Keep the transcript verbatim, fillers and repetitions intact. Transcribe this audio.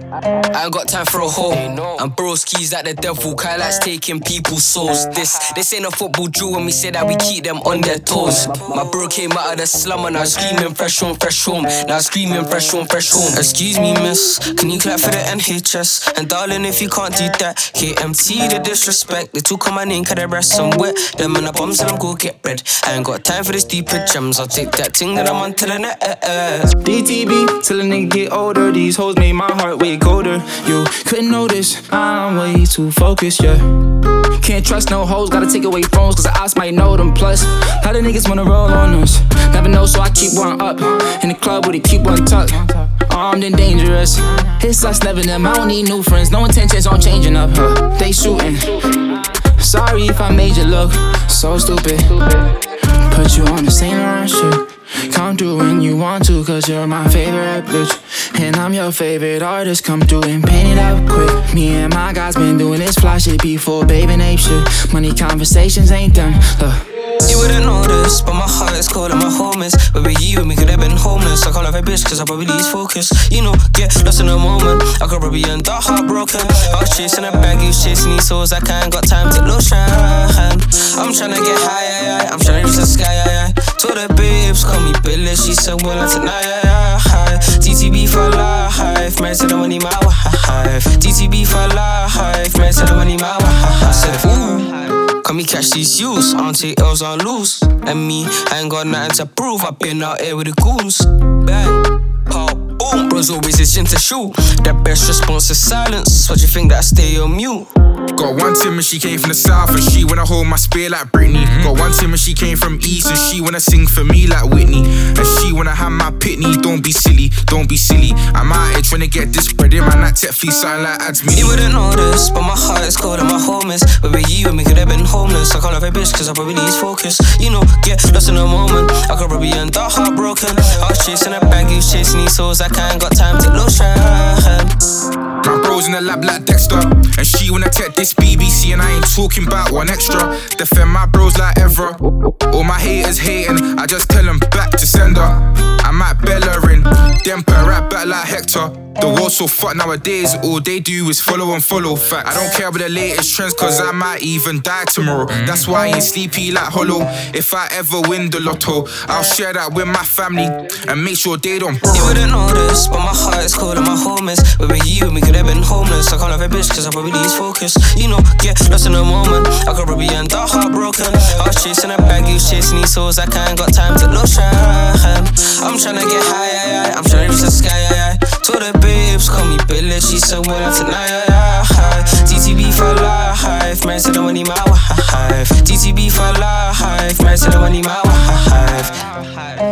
I ain't got time for a hoe. And broski's like the devil, Kai likes taking people's souls. This, this ain't a football drill when we say that we keep them on their toes. My bro came out of the slum and I was screaming fresh home, fresh home. Now I'm screaming fresh home, fresh home. Excuse me, miss, can you clap for the N H S? And darling, if you can't do that, K M T the disrespect. They talk on my name, cause they rest some wet. Them and the bombs, and I'm go get bread. I ain't got time for this stupid gems. I'll take that thing that I'm on to the net. D T B, till a nigga get older. These hoes made my heart way colder. You couldn't notice, I'm way too focused, yeah. Can't trust no hoes, gotta take away phones, cause the ops might know them. Plus, a lot of niggas wanna roll on us. Never know, so I keep one up. In the club where they keep one tucked. Armed and dangerous. It's us, never them. I don't need new friends. No intentions on changing up. Huh? They shooting. Sorry if I made you look so stupid. Put you on the Saint Laurent shit. Come through when you want to, cause you're my favorite bitch. And I'm your favorite artist. Come through and paint it up quick. Me and my guys been doing this fly shit before, baby, ape shit. Money conversations ain't done. Look. You wouldn't know this, but my heart is cold and my home is. Where were you and we could have been homeless? I call her a bitch cause I probably lose focus. You know, get lost in a moment. I could probably end up heartbroken. I was chasing a bag, you was chasing these souls. I can't got time to lotion. I'm tryna get high, yeah, yeah. I'm tryna reach the sky, yeah, yeah. Told the babes, call me Billy. She said, well, tonight, yeah, yeah. T T B for life, married to the money, my wife. T T B for life, married to the money, my wife. I said, ooh, can we catch these youths? I don't take L's on loose. And me, I ain't got nothing to prove. I've been out here with the goons. Bang, pow, boom. Bros always itching to shoot. The best response is silence. What you think that I stay on mute? Got one Tim and she came from the south and she wanna hold my spear like Britney. Got one Tim and she came from east and she wanna sing for me like Whitney. And she wanna have my pitney. Don't be silly, don't be silly. I'm out here trying to get this bread in. Man, that tech fee sound like ads me. You wouldn't know this, but my heart is cold and my home is. Where were you and we could have been homeless? I call her a bitch cause I probably lose focus. You know, get lost in a moment. I could probably end up heartbroken. I was chasing a bag, you was chasing these souls. I can't got time to lotion. My bro's in the lab like Dexter, and she wanna take this B B C, and I ain't talking about one extra. Defend my bros like Evra. All my haters hating, I just tell them back to sender. I might Bellerin, then put right back like Hector. The world's so fucked nowadays, all they do is follow and follow. Fact, I don't care about the latest trends, cause I might even die tomorrow. That's why I ain't sleepy like Hollow. If I ever win the lotto, I'll share that with my family and make sure they don't borrow. You wouldn't know this, but my heart is cold and my home is. Where were you and we could have been homeless? I call her a bitch cause I probably lose focus. You know, get lost in a moment. I could probably end up heartbroken. I was chasing a bag, you was chasing these souls. I can't got time to lotion. I'm tryna get high, yeah, yeah. I'm tryna reach the sky, yeah, yeah. Told the babes, call me Billy. She said, well, tonight, yeah, yeah. T T B for life, married to the money, my wife. T T B for life, married to the money, my wife.